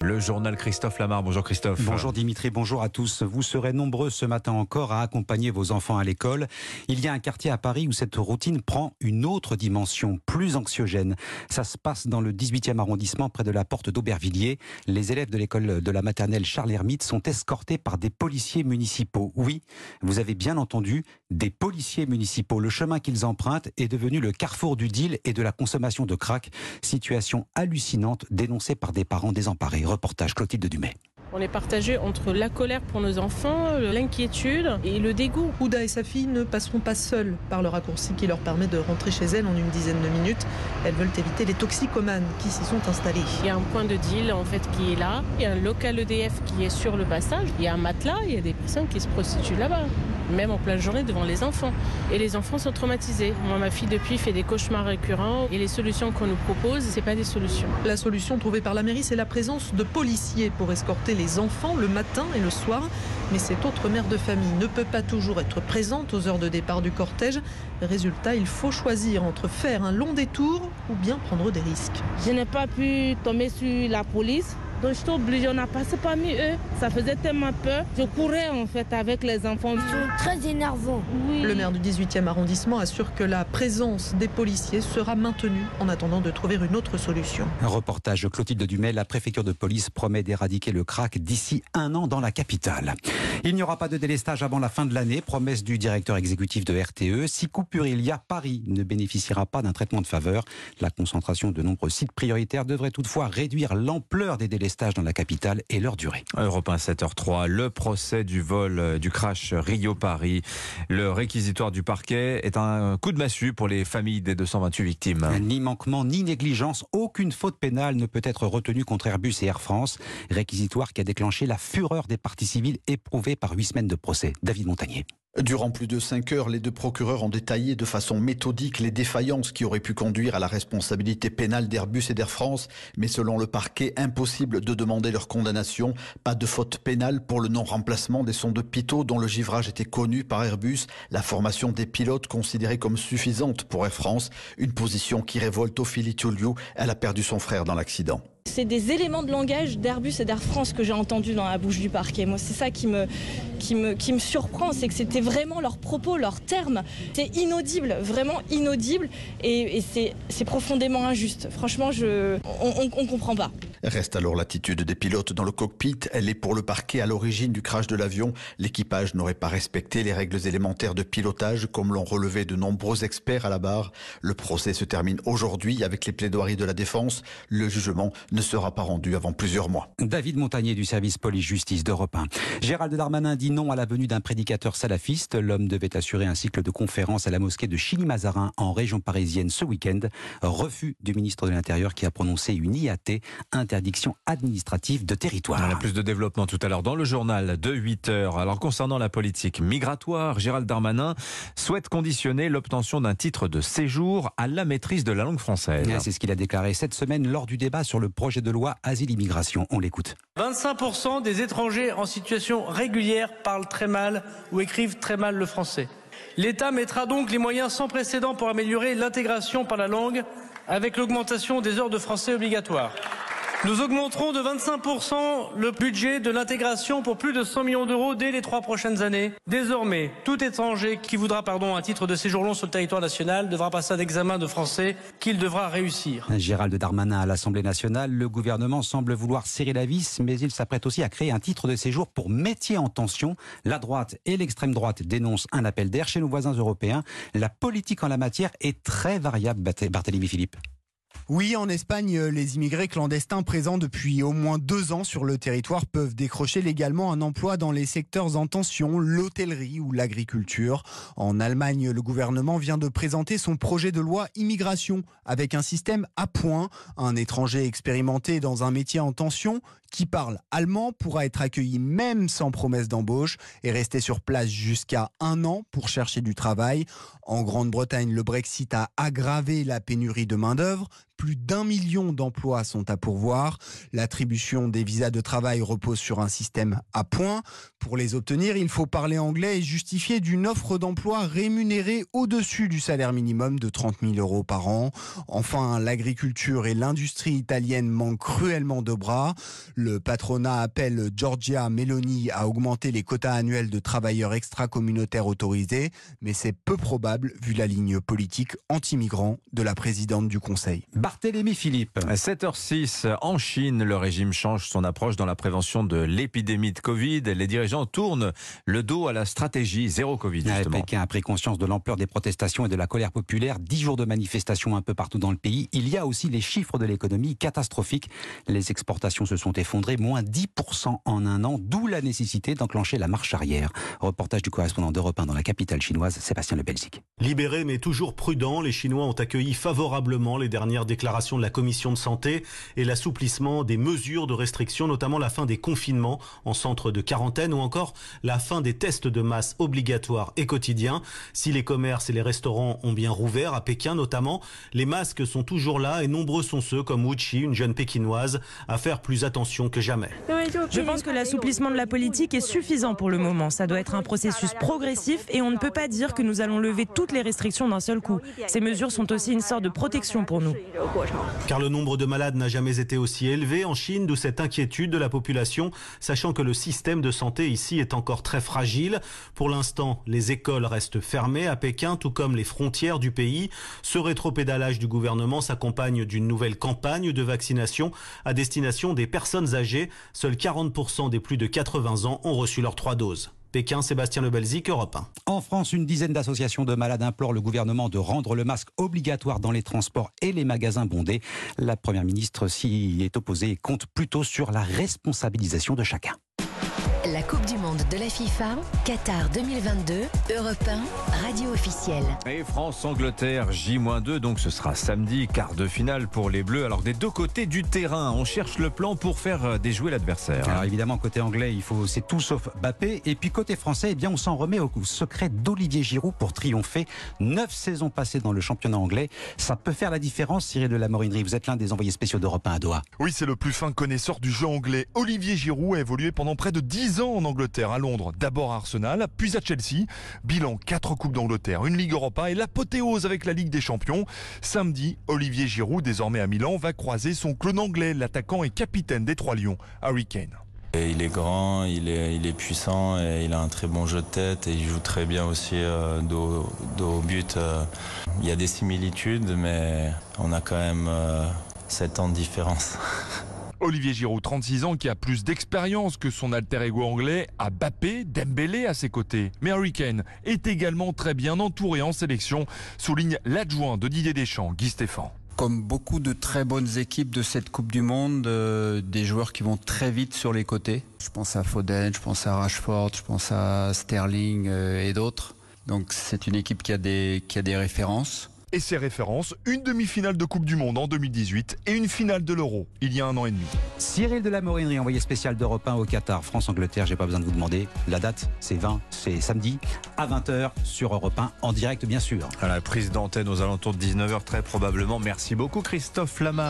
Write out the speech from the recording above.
Le journal Christophe Lamar. Bonjour Christophe. Bonjour Dimitri, bonjour à tous. Vous serez nombreux ce matin encore à accompagner vos enfants à l'école. Il y a un quartier à Paris où cette routine prend une autre dimension, plus anxiogène. Ça se passe dans le 18e arrondissement, près de la porte d'Aubervilliers. Les élèves de l'école de la maternelle Charles Hermite sont escortés par des policiers municipaux. Oui, vous avez bien entendu, des policiers municipaux. Le chemin qu'ils empruntent est devenu le carrefour du deal et de la consommation de crack. Situation hallucinante dénoncée par des parents désemparés. Reportage Clotilde Dumais. On est partagé entre la colère pour nos enfants, l'inquiétude et le dégoût. Ouda et sa fille ne passeront pas seules par le raccourci qui leur permet de rentrer chez elles en une dizaine de minutes. Elles veulent éviter les toxicomanes qui s'y sont installés. Il y a un point de deal en fait qui est là. Il y a un local EDF qui est sur le passage. Il y a un matelas. Il y a des personnes qui se prostituent là-bas, même en pleine journée devant les enfants. Et les enfants sont traumatisés. Moi, ma fille depuis fait des cauchemars récurrents et les solutions qu'on nous propose, c'est pas des solutions. La solution trouvée par la mairie, c'est la présence de policiers pour escorter les enfants le matin et le soir. Mais cette autre mère de famille ne peut pas toujours être présente aux heures de départ du cortège. Résultat, il faut choisir entre faire un long détour ou bien prendre des risques. Je n'ai pas pu tomber sur la police. Donc j'étais obligée, on a passé parmi eux. Ça faisait tellement peur. Je courais en fait avec les enfants. Très énervant. Oui. Le maire du 18e arrondissement assure que la présence des policiers sera maintenue en attendant de trouver une autre solution. Un reportage de Clotilde Dumais. La préfecture de police promet d'éradiquer le crack d'ici 1 an dans la capitale. Il n'y aura pas de délestage avant la fin de l'année. Promesse du directeur exécutif de RTE. Si coupure il y a, Paris ne bénéficiera pas d'un traitement de faveur. La concentration de nombreux sites prioritaires devrait toutefois réduire l'ampleur des délestages dans la capitale et leur durée. Europe 1, 7h03, le procès du vol du crash Rio-Paris. Le réquisitoire du parquet est un coup de massue pour les familles des 228 victimes. Ni manquement, ni négligence, aucune faute pénale ne peut être retenue contre Airbus et Air France. Réquisitoire qui a déclenché la fureur des parties civiles éprouvées par 8 semaines de procès. David Montagnier. Durant plus de 5 heures, les deux procureurs ont détaillé de façon méthodique les défaillances qui auraient pu conduire à la responsabilité pénale d'Airbus et d'Air France. Mais selon le parquet, impossible de demander leur condamnation. Pas de faute pénale pour le non-remplacement des sondes Pitot dont le givrage était connu par Airbus. La formation des pilotes considérée comme suffisante pour Air France. Une position qui révolte Ophélie Thioliou. Elle a perdu son frère dans l'accident. C'est des éléments de langage d'Airbus et d'Air France que j'ai entendus dans la bouche du parquet. Moi, c'est ça qui me surprend, c'est que c'était vraiment leurs propos, leurs termes. C'est inaudible, vraiment inaudible, et c'est profondément injuste. Franchement, on comprend pas. Reste alors l'attitude des pilotes dans le cockpit. Elle est pour le parquet à l'origine du crash de l'avion. L'équipage n'aurait pas respecté les règles élémentaires de pilotage, comme l'ont relevé de nombreux experts à la barre. Le procès se termine aujourd'hui avec les plaidoiries de la défense. Le jugement ne sera pas rendu avant plusieurs mois. David Montagnier du service police-justice d'Europe 1. Gérald Darmanin dit non à la venue d'un prédicateur salafiste. L'homme devait assurer un cycle de conférences à la mosquée de Chilly-Mazarin en région parisienne ce week-end. Refus du ministre de l'Intérieur qui a prononcé une IAT, interdiction administrative de territoire. On a plus de développement tout à l'heure dans le journal de 8h. Alors concernant la politique migratoire, Gérald Darmanin souhaite conditionner l'obtention d'un titre de séjour à la maîtrise de la langue française. C'est ce qu'il a déclaré cette semaine lors du débat sur le projet de loi Asile-Immigration. On l'écoute. 25% des étrangers en situation régulière parlent très mal ou écrivent très mal le français. L'État mettra donc les moyens sans précédent pour améliorer l'intégration par la langue avec l'augmentation des heures de français obligatoires. Nous augmenterons de 25% le budget de l'intégration pour plus de 100 millions d'euros dès les 3 prochaines années. Désormais, tout étranger qui voudra un titre de séjour long sur le territoire national devra passer un examen de français qu'il devra réussir. Gérald Darmanin à l'Assemblée nationale. Le gouvernement semble vouloir serrer la vis, mais il s'apprête aussi à créer un titre de séjour pour métiers en tension. La droite et l'extrême droite dénoncent un appel d'air chez nos voisins européens. La politique en la matière est très variable, Barthélémy Philippe. Oui, en Espagne, les immigrés clandestins présents depuis au moins 2 ans sur le territoire peuvent décrocher légalement un emploi dans les secteurs en tension, l'hôtellerie ou l'agriculture. En Allemagne, le gouvernement vient de présenter son projet de loi immigration avec un système à points. Un étranger expérimenté dans un métier en tension qui parle allemand pourra être accueilli même sans promesse d'embauche et rester sur place jusqu'à 1 an pour chercher du travail. En Grande-Bretagne, le Brexit a aggravé la pénurie de main-d'œuvre. plus d'1 million d'emplois sont à pourvoir. L'attribution des visas de travail repose sur un système à points. Pour les obtenir, il faut parler anglais et justifier d'une offre d'emploi rémunérée au-dessus du salaire minimum de 30 000 € par an. Enfin, l'agriculture et l'industrie italienne manquent cruellement de bras. Le patronat appelle Giorgia Meloni à augmenter les quotas annuels de travailleurs extra-communautaires autorisés, mais c'est peu probable vu la ligne politique anti-migrants de la présidente du Conseil. Barthélémy Philippe. 7h06, en Chine, le régime change son approche dans la prévention de l'épidémie de Covid. Les dirigeants tournent le dos à la stratégie zéro Covid, justement. Pékin a pris conscience de l'ampleur des protestations et de la colère populaire. 10 jours de manifestations un peu partout dans le pays. Il y a aussi les chiffres de l'économie catastrophiques. Les exportations se sont effondrées, moins 10% en un an, d'où la nécessité d'enclencher la marche arrière. Reportage du correspondant d'Europe 1 dans la capitale chinoise, Sébastien Le Belzic. Libérés mais toujours prudents, les Chinois ont accueilli favorablement les dernières déclarations de la Commission de santé et l'assouplissement des mesures de restriction, notamment la fin des confinements en centre de quarantaine ou encore la fin des tests de masse obligatoires et quotidiens. Si les commerces et les restaurants ont bien rouvert, à Pékin notamment, les masques sont toujours là et nombreux sont ceux comme Wu Qi, une jeune pékinoise, à faire plus attention que jamais. Je pense que l'assouplissement de la politique est suffisant pour le moment. Ça doit être un processus progressif et on ne peut pas dire que nous allons lever toutes les restrictions d'un seul coup. Ces mesures sont aussi une sorte de protection pour nous. Car le nombre de malades n'a jamais été aussi élevé en Chine, d'où cette inquiétude de la population, sachant que le système de santé ici est encore très fragile. Pour l'instant, les écoles restent fermées à Pékin, tout comme les frontières du pays. Ce rétropédalage du gouvernement s'accompagne d'une nouvelle campagne de vaccination à destination des personnes âgées. Seuls 40% des plus de 80 ans ont reçu leurs 3 doses. Pékin, Sébastien Le Belzic, Europe 1. En France, une dizaine d'associations de malades implorent le gouvernement de rendre le masque obligatoire dans les transports et les magasins bondés. La Première ministre s'y est opposée et compte plutôt sur la responsabilisation de chacun. La Coupe du Monde de la FIFA, Qatar 2022, Europe 1, radio officielle. Et France-Angleterre, J-2, donc ce sera samedi, quart de finale pour les Bleus. Alors des deux côtés du terrain, on cherche le plan pour faire déjouer l'adversaire. Alors évidemment, côté anglais, c'est tout sauf Mbappé. Et puis côté français, on s'en remet au secret d'Olivier Giroud pour triompher. 9 saisons passées dans le championnat anglais. Ça peut faire la différence, Cyril de la Morinerie. Vous êtes l'un des envoyés spéciaux d'Europe 1 à Doha. Oui, c'est le plus fin connaisseur du jeu anglais. Olivier Giroud a évolué pendant près de 10 ans en Angleterre, à Londres, d'abord à Arsenal, puis à Chelsea. Bilan 4 Coupes d'Angleterre, une Ligue Europa et l'apothéose avec la Ligue des Champions. Samedi, Olivier Giroud, désormais à Milan, va croiser son clone anglais, l'attaquant et capitaine des 3 Lions, Harry Kane. Et il est grand, il est puissant et il a un très bon jeu de tête et il joue très bien aussi dos au but. Il y a des similitudes, mais on a quand même 7 ans de différence. Olivier Giroud, 36 ans, qui a plus d'expérience que son alter ego anglais, a Mbappé, Dembélé à ses côtés. Mais Harry Kane est également très bien entouré en sélection, souligne l'adjoint de Didier Deschamps, Guy Stéphane. Comme beaucoup de très bonnes équipes de cette Coupe du Monde, des joueurs qui vont très vite sur les côtés. Je pense à Foden, je pense à Rashford, je pense à Sterling et d'autres. Donc c'est une équipe qui a des références. Et ses références, une demi-finale de Coupe du Monde en 2018 et une finale de l'Euro il y a 1 an et demi. Cyril de la Morinerie, envoyé spécial d'Europe 1 au Qatar, France-Angleterre, j'ai pas besoin de vous demander. La date, c'est samedi à 20h sur Europe 1, en direct bien sûr. À la prise d'antenne aux alentours de 19h très probablement. Merci beaucoup Christophe Lama.